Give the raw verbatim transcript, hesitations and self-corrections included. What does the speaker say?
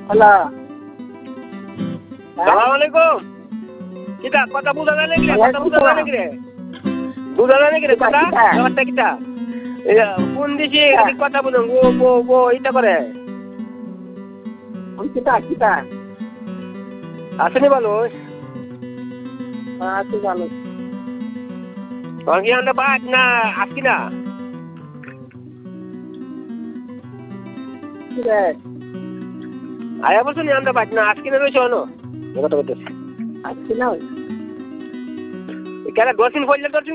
Hello সালাম আলাইকুম। কিটা কথা বুঝা যায় নাকি রে? কথা বুঝা যায় নাকি রে? বুঝা যায় নাকি রে কথা? ব্যাপারটা কিটা? কোন দিছি খালি কথা বুঝুন গো গো গো এটা করে। কিতা কিতা আসেনি ভালো? আছি ভালো। কি আনতে বাদ না আসকি না? কি রে আয়া বলছো নি আনতে বাদ না আসকি না রয়েছে অনো? কথা বলতেছি। আছি না কেন দশ দিন পড়লে দশ দিন